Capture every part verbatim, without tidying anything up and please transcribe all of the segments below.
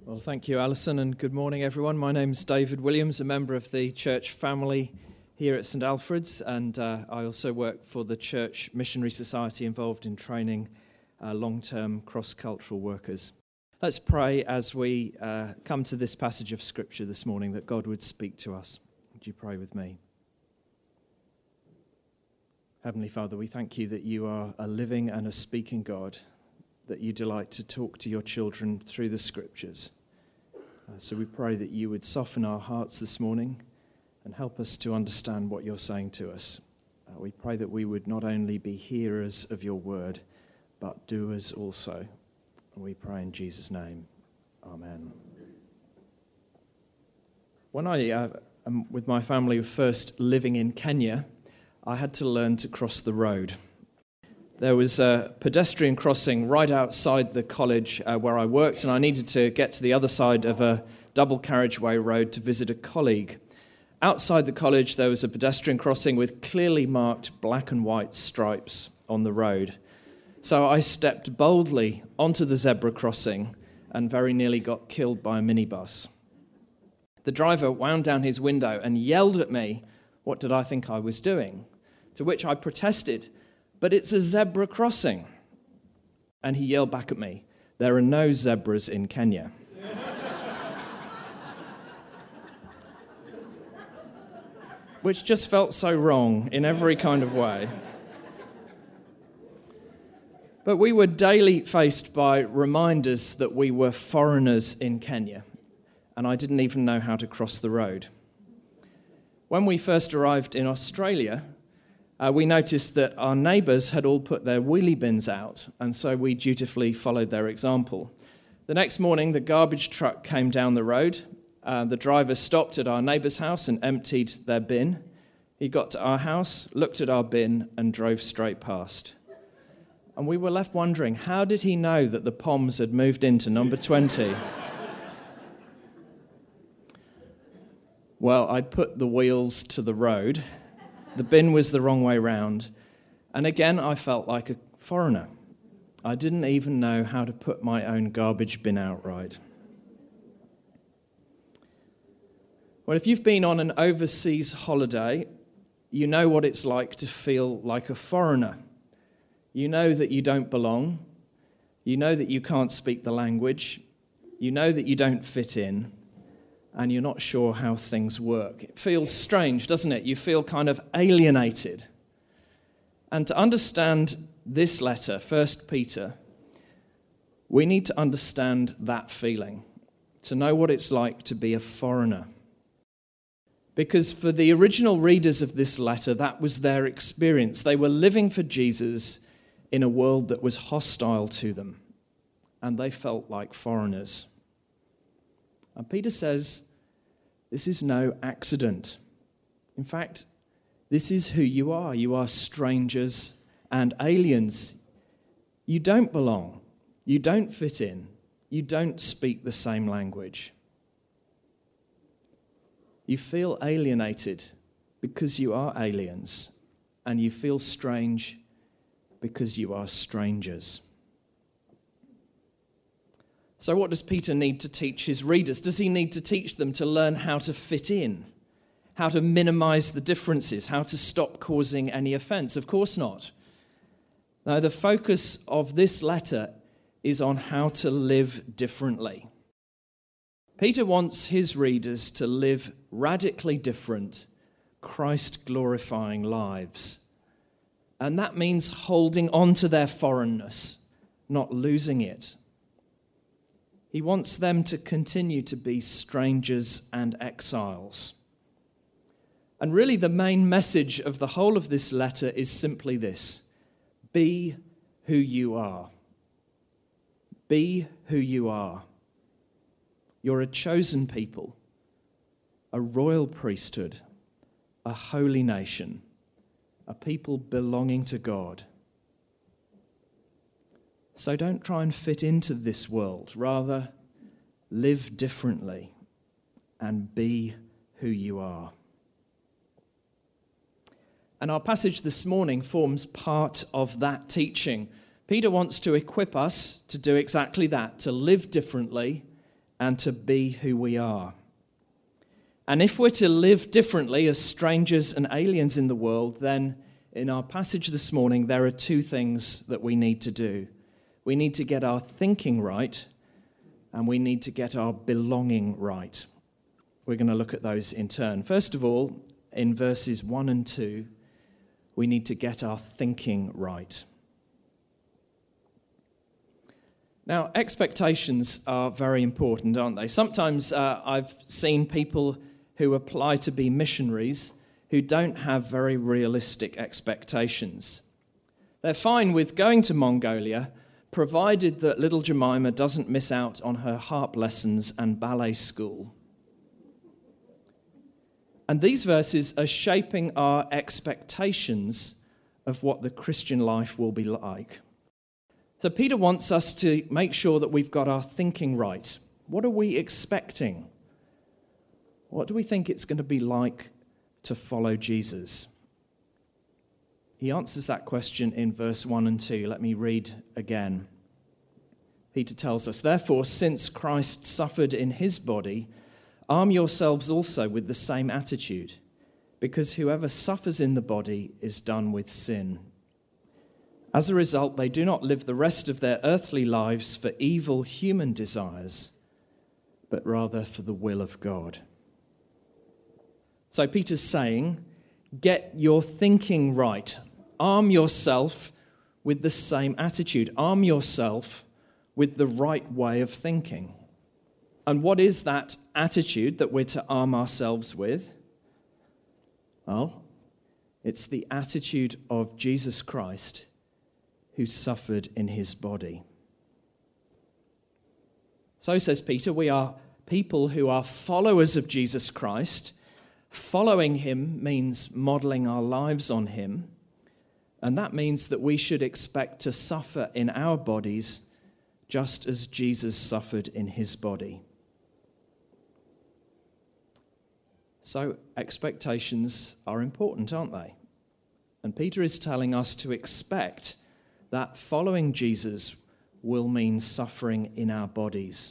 Well, thank you, Alison, and good morning, everyone. My name's David Williams, a member of the church family here at St Alfred's, and uh, I also work for the Church Missionary Society involved in training uh, long-term cross-cultural workers. Let's pray as we uh, come to this passage of Scripture this morning, that God would speak to us. Would you pray with me? Heavenly Father, we thank you that you are a living and a speaking God, that you delight to talk to your children through the Scriptures. Uh, so we pray that you would soften our hearts this morning and help us to understand what you're saying to us. Uh, we pray that we would not only be hearers of your word, but doers also. And we pray in Jesus' name. Amen. When I, uh, um, with my family, were first living in Kenya, I had to learn to cross the road. There was a pedestrian crossing right outside the college uh, where I worked, and I needed to get to the other side of a double carriageway road to visit a colleague. Outside the college, there was a pedestrian crossing with clearly marked black and white stripes on the road. So I stepped boldly onto the zebra crossing and very nearly got killed by a minibus. The driver wound down his window and yelled at me, what did I think I was doing? To which I protested, but it's a zebra crossing. And he yelled back at me, there are no zebras in Kenya. Which just felt so wrong in every kind of way. But we were daily faced by reminders that we were foreigners in Kenya, and I didn't even know how to cross the road. When we first arrived in Australia, Uh, we noticed that our neighbours had all put their wheelie bins out, and so we dutifully followed their example. The next morning, the garbage truck came down the road. Uh, the driver stopped at our neighbour's house and emptied their bin. He got to our house, looked at our bin, and drove straight past. And we were left wondering, how did he know that the Poms had moved into number twenty? Well, I'd put the wheels to the road. The bin was the wrong way round, and again I felt like a foreigner. I didn't even know how to put my own garbage bin out right. Well, if you've been on an overseas holiday, you know what it's like to feel like a foreigner. You know that you don't belong. You know that you can't speak the language. You know that you don't fit in. And you're not sure how things work. It feels strange, doesn't it? You feel kind of alienated. And to understand this letter, First Peter, we need to understand that feeling, to know what it's like to be a foreigner. Because for the original readers of this letter, that was their experience. They were living for Jesus in a world that was hostile to them, and they felt like foreigners. And Peter says, this is no accident. In fact, this is who you are. You are strangers and aliens. You don't belong. You don't fit in. You don't speak the same language. You feel alienated because you are aliens, and you feel strange because you are strangers. So what does Peter need to teach his readers? Does he need to teach them to learn how to fit in, how to minimize the differences, how to stop causing any offense? Of course not. No, the focus of this letter is on how to live differently. Peter wants his readers to live radically different, Christ-glorifying lives. And that means holding on to their foreignness, not losing it. He wants them to continue to be strangers and exiles. And really the main message of the whole of this letter is simply this: be who you are. Be who you are. You're a chosen people, a royal priesthood, a holy nation, a people belonging to God. So don't try and fit into this world. Rather, live differently and be who you are. And our passage this morning forms part of that teaching. Peter wants to equip us to do exactly that, to live differently and to be who we are. And if we're to live differently as strangers and aliens in the world, then in our passage this morning, there are two things that we need to do. We need to get our thinking right, and we need to get our belonging right. We're going to look at those in turn. First of all, in verses one and two, we need to get our thinking right. Now, expectations are very important, aren't they? Sometimes uh, I've seen people who apply to be missionaries who don't have very realistic expectations. They're fine with going to Mongolia, provided that little Jemima doesn't miss out on her harp lessons and ballet school. And these verses are shaping our expectations of what the Christian life will be like. So Peter wants us to make sure that we've got our thinking right. What are we expecting? What do we think it's going to be like to follow Jesus? He answers that question in verse one and two. Let me read again. Peter tells us, "Therefore, since Christ suffered in his body, arm yourselves also with the same attitude, because whoever suffers in the body is done with sin. As a result, they do not live the rest of their earthly lives for evil human desires, but rather for the will of God." So Peter's saying, get your thinking right. Arm yourself with the same attitude. Arm yourself with the right way of thinking. And what is that attitude that we're to arm ourselves with? Well, it's the attitude of Jesus Christ, who suffered in his body. So, says Peter, we are people who are followers of Jesus Christ. Following him means modeling our lives on him, and that means that we should expect to suffer in our bodies just as Jesus suffered in his body. So expectations are important, aren't they? And Peter is telling us to expect that following Jesus will mean suffering in our bodies.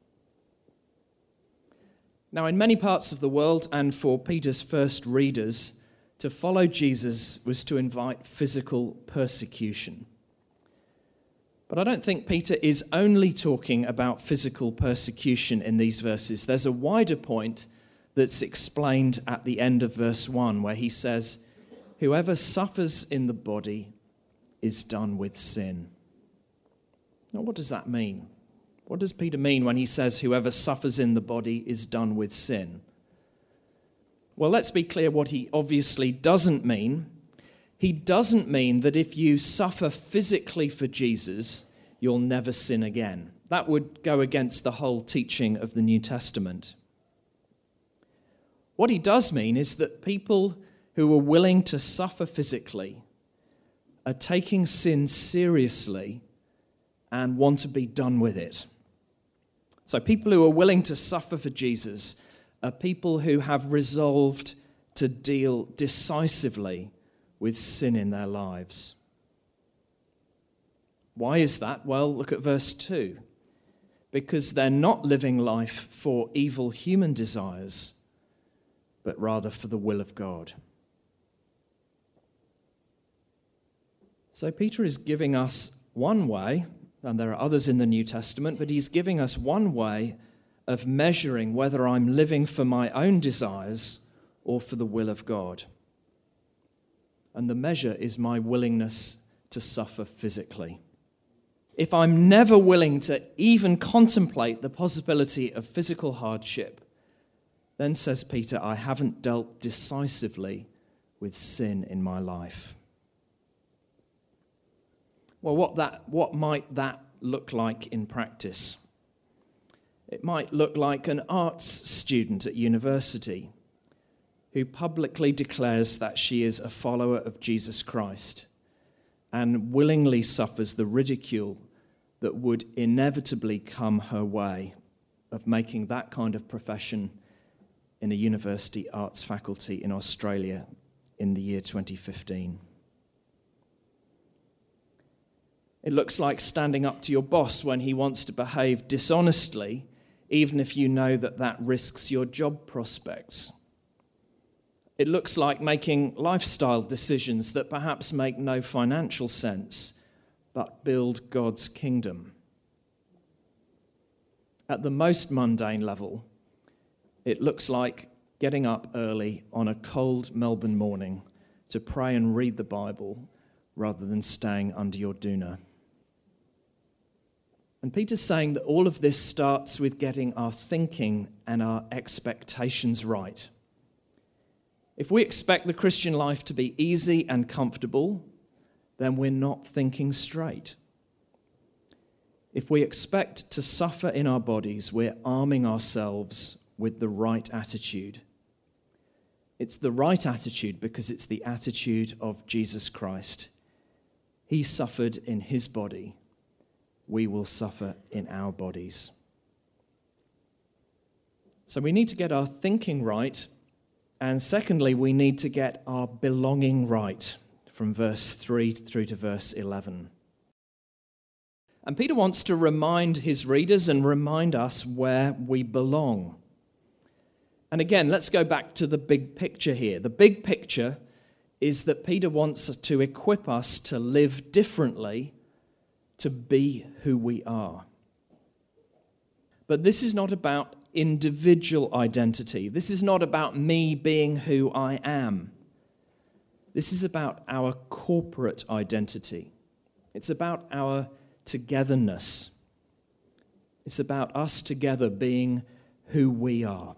Now, in many parts of the world, and for Peter's first readers, to follow Jesus was to invite physical persecution. But I don't think Peter is only talking about physical persecution in these verses. There's a wider point that's explained at the end of verse one, where he says, "Whoever suffers in the body is done with sin." Now, what does that mean? What does Peter mean when he says whoever suffers in the body is done with sin? Well, let's be clear what he obviously doesn't mean. He doesn't mean that if you suffer physically for Jesus, you'll never sin again. That would go against the whole teaching of the New Testament. What he does mean is that people who are willing to suffer physically are taking sin seriously and want to be done with it. So people who are willing to suffer for Jesus are people who have resolved to deal decisively with sin in their lives. Why is that? Well, look at verse two. Because they're not living life for evil human desires, but rather for the will of God. So Peter is giving us one way, and there are others in the New Testament, but he's giving us one way of measuring whether I'm living for my own desires or for the will of God. And the measure is my willingness to suffer physically. If I'm never willing to even contemplate the possibility of physical hardship, then, says Peter, I haven't dealt decisively with sin in my life. Well, what that what might that look like in practice? It might look like an arts student at university who publicly declares that she is a follower of Jesus Christ and willingly suffers the ridicule that would inevitably come her way of making that kind of profession in a university arts faculty in Australia in the year twenty fifteen. It looks like standing up to your boss when he wants to behave dishonestly even if you know that that risks your job prospects. It looks like making lifestyle decisions that perhaps make no financial sense, but build God's kingdom. At the most mundane level, it looks like getting up early on a cold Melbourne morning to pray and read the Bible rather than staying under your doona. And Peter's saying that all of this starts with getting our thinking and our expectations right. If we expect the Christian life to be easy and comfortable, then we're not thinking straight. If we expect to suffer in our bodies, we're arming ourselves with the right attitude. It's the right attitude because it's the attitude of Jesus Christ. He suffered in his body. We will suffer in our bodies. So we need to get our thinking right. And secondly, we need to get our belonging right, from verse three through to verse eleven. And Peter wants to remind his readers and remind us where we belong. And again, let's go back to the big picture here. The big picture is that Peter wants to equip us to live differently, to be who we are. But this is not about individual identity. This is not about me being who I am. This is about our corporate identity. It's about our togetherness. It's about us together being who we are.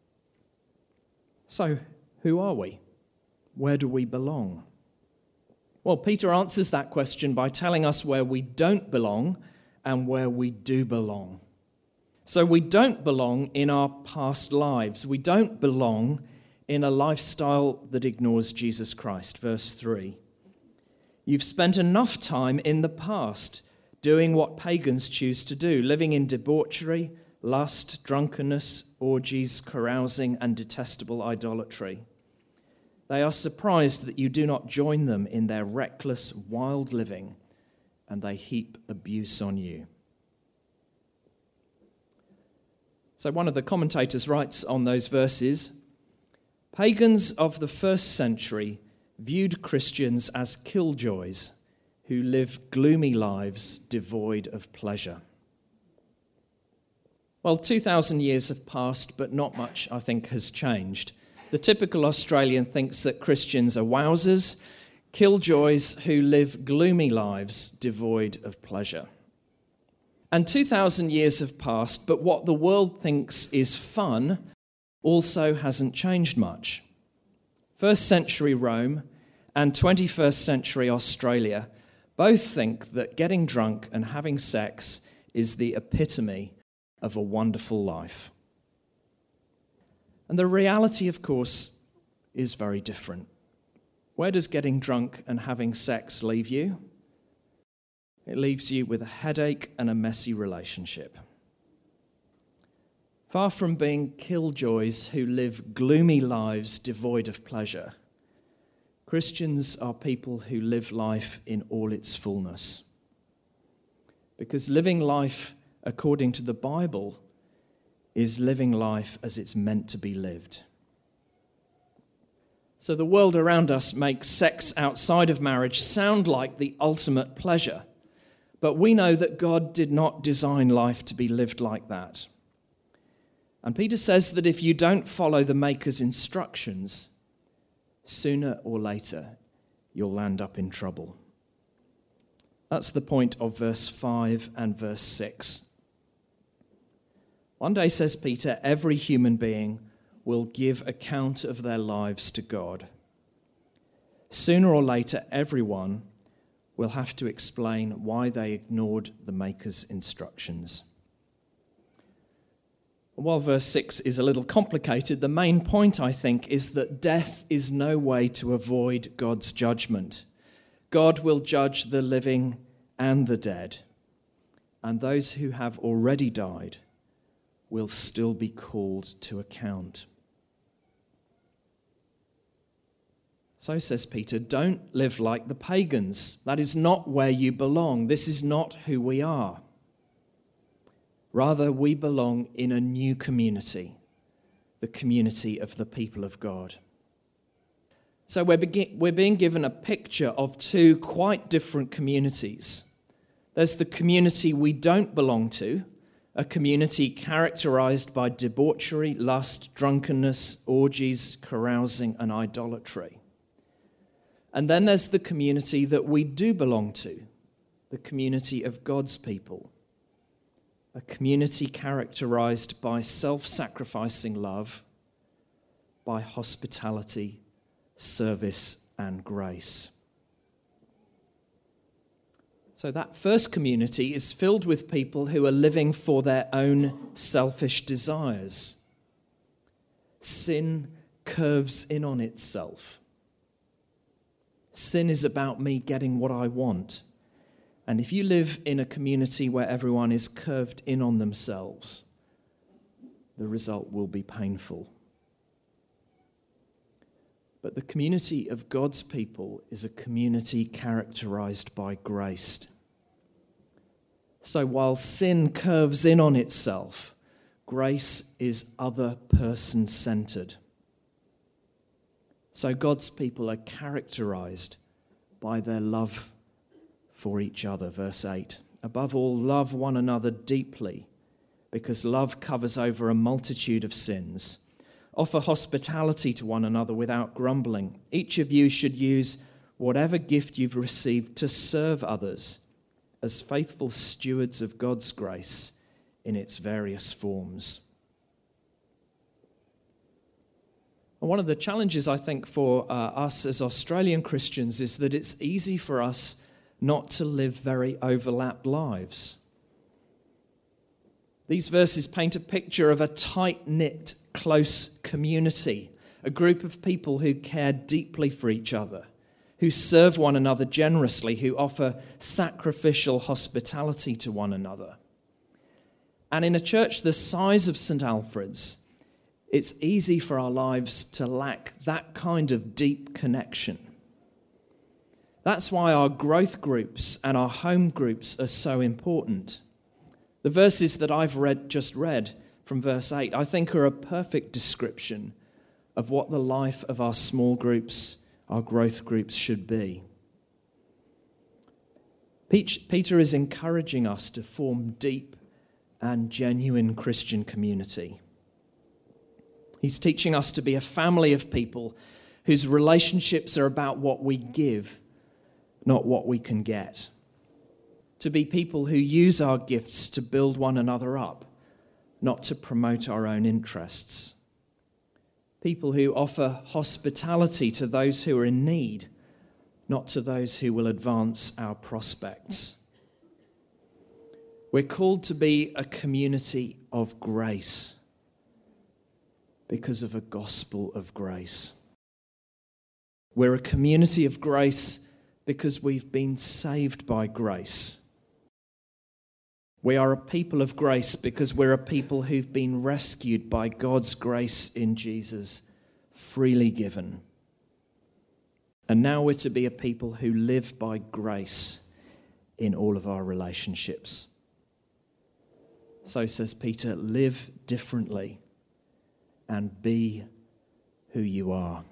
So, who are we? Where do we belong? Well, Peter answers that question by telling us where we don't belong and where we do belong. So we don't belong in our past lives. We don't belong in a lifestyle that ignores Jesus Christ. Verse three. You've spent enough time in the past doing what pagans choose to do, living in debauchery, lust, drunkenness, orgies, carousing, and detestable idolatry. They are surprised that you do not join them in their reckless, wild living, and they heap abuse on you. So one of the commentators writes on those verses, pagans of the first century viewed Christians as killjoys who live gloomy lives devoid of pleasure. Well, two thousand years have passed, but not much, I think, has changed. The typical Australian thinks that Christians are wowsers, killjoys who live gloomy lives devoid of pleasure. And two thousand years have passed, but what the world thinks is fun also hasn't changed much. First century Rome and twenty-first century Australia both think that getting drunk and having sex is the epitome of a wonderful life. And the reality, of course, is very different. Where does getting drunk and having sex leave you? It leaves you with a headache and a messy relationship. Far from being killjoys who live gloomy lives devoid of pleasure, Christians are people who live life in all its fullness. Because living life according to the Bible is living life as it's meant to be lived. So the world around us makes sex outside of marriage sound like the ultimate pleasure. But we know that God did not design life to be lived like that. And Peter says that if you don't follow the Maker's instructions, sooner or later you'll land up in trouble. That's the point of verse five and verse six. One day, says Peter, every human being will give account of their lives to God. Sooner or later, everyone will have to explain why they ignored the Maker's instructions. While verse six is a little complicated, the main point, I think, is that death is no way to avoid God's judgment. God will judge the living and the dead, and those who have already died will still be called to account. So, says Peter, don't live like the pagans. That is not where you belong. This is not who we are. Rather, we belong in a new community, the community of the people of God. So we're, begin- we're being given a picture of two quite different communities. There's the community we don't belong to, a community characterized by debauchery, lust, drunkenness, orgies, carousing, and idolatry. And then there's the community that we do belong to, the community of God's people. A community characterized by self-sacrificing love, by hospitality, service, and grace. So that first community is filled with people who are living for their own selfish desires. Sin curves in on itself. Sin is about me getting what I want. And if you live in a community where everyone is curved in on themselves, the result will be painful. But the community of God's people is a community characterized by grace. So while sin curves in on itself, grace is other person-centered. So God's people are characterized by their love for each other. Verse eight, above all, love one another deeply, because love covers over a multitude of sins. Offer hospitality to one another without grumbling. Each of you should use whatever gift you've received to serve others as faithful stewards of God's grace in its various forms. And one of the challenges, I think, for uh, us as Australian Christians is that it's easy for us not to live very overlapped lives. These verses paint a picture of a tight-knit, close community, a group of people who care deeply for each other, who serve one another generously, who offer sacrificial hospitality to one another. And in a church the size of Saint Alfred's, it's easy for our lives to lack that kind of deep connection. That's why our growth groups and our home groups are so important. The verses that I've read, just read from verse eight, I think are a perfect description of what the life of our small groups, our growth groups should be. Peter is encouraging us to form deep and genuine Christian community. He's teaching us to be a family of people whose relationships are about what we give, not what we can get. To be people who use our gifts to build one another up, not to promote our own interests. People who offer hospitality to those who are in need, not to those who will advance our prospects. We're called to be a community of grace because of a gospel of grace. We're a community of grace because we've been saved by grace. We are a people of grace because we're a people who've been rescued by God's grace in Jesus, freely given. And now we're to be a people who live by grace in all of our relationships. So says Peter, live differently and be who you are.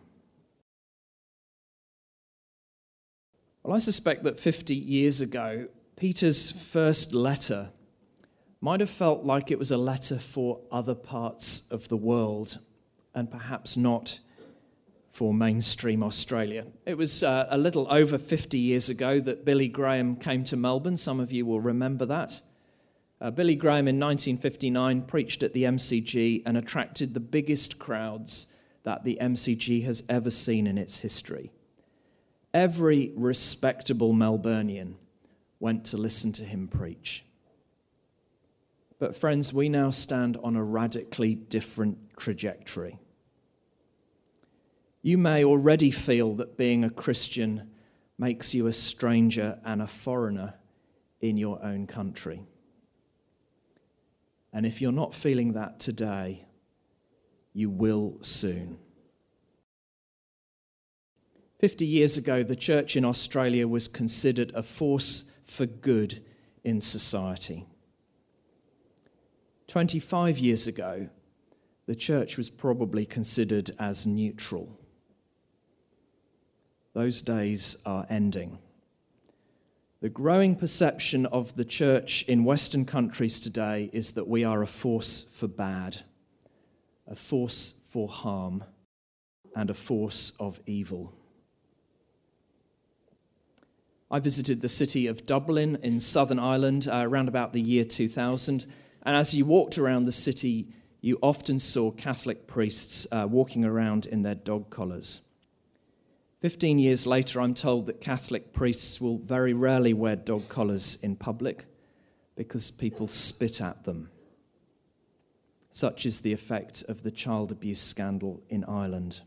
Well, I suspect that fifty years ago, Peter's first letter might have felt like it was a letter for other parts of the world and perhaps not for mainstream Australia. It was uh, a little over fifty years ago that Billy Graham came to Melbourne. Some of you will remember that. Uh, Billy Graham in nineteen fifty-nine preached at the M C G and attracted the biggest crowds that the M C G has ever seen in its history. Every respectable Melburnian went to listen to him preach. But friends, we now stand on a radically different trajectory. You may already feel that being a Christian makes you a stranger and a foreigner in your own country. And if you're not feeling that today, you will soon. Fifty years ago, the church in Australia was considered a force for good in society. twenty-five years ago, the church was probably considered as neutral. Those days are ending. The growing perception of the church in Western countries today is that we are a force for bad, a force for harm, and a force of evil. I visited the city of Dublin in Southern Ireland uh, around about the year two thousand, and as you walked around the city, you often saw Catholic priests uh, walking around in their dog collars. Fifteen years later, I'm told that Catholic priests will very rarely wear dog collars in public because people spit at them. Such is the effect of the child abuse scandal in Ireland.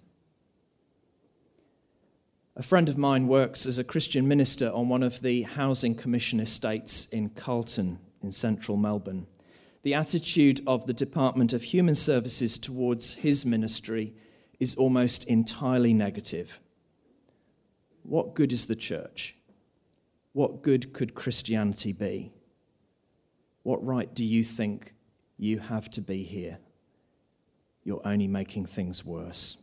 A friend of mine works as a Christian minister on one of the Housing Commission estates in Carlton in central Melbourne. The attitude of the Department of Human Services towards his ministry is almost entirely negative. What good is the church? What good could Christianity be? What right do you think you have to be here? You're only making things worse.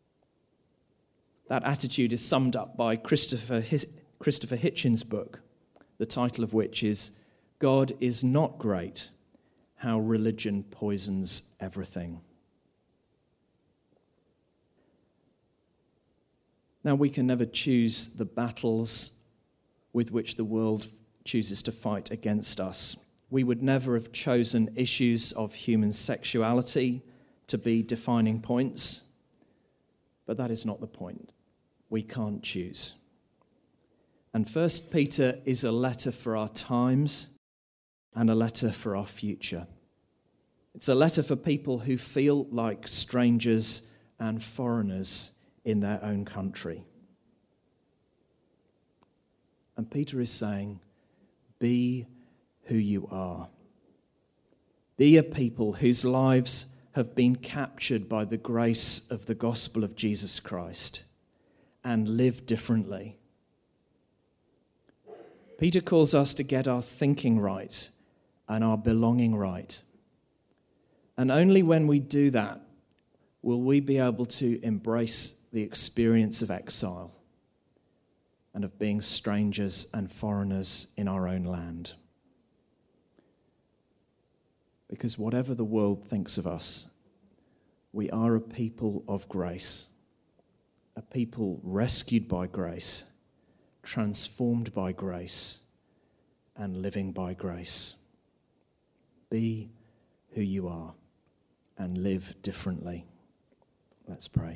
That attitude is summed up by Christopher, His- Christopher Hitchens' book, the title of which is God is Not Great, How Religion Poisons Everything. Now, we can never choose the battles with which the world chooses to fight against us. We would never have chosen issues of human sexuality to be defining points, but that is not the point. We can't choose. And First Peter is a letter for our times and a letter for our future. It's a letter for people who feel like strangers and foreigners in their own country. And Peter is saying, be who you are. Be a people whose lives have been captured by the grace of the gospel of Jesus Christ and live differently. Peter calls us to get our thinking right and our belonging right. And only when we do that will we be able to embrace the experience of exile and of being strangers and foreigners in our own land. Because whatever the world thinks of us, we are a people of grace, a people rescued by grace, transformed by grace, and living by grace. Be who you are and live differently. Let's pray.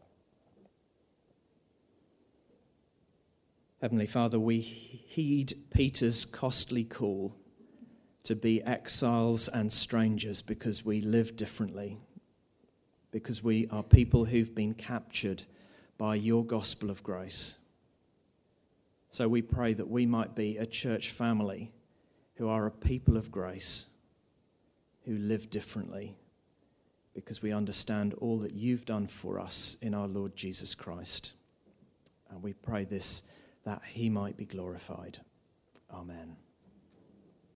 Heavenly Father, we heed Peter's costly call to be exiles and strangers because we live differently, because we are people who've been captured by your gospel of grace. So we pray that we might be a church family who are a people of grace, who live differently, because we understand all that you've done for us in our Lord Jesus Christ. And we pray this, that he might be glorified. Amen.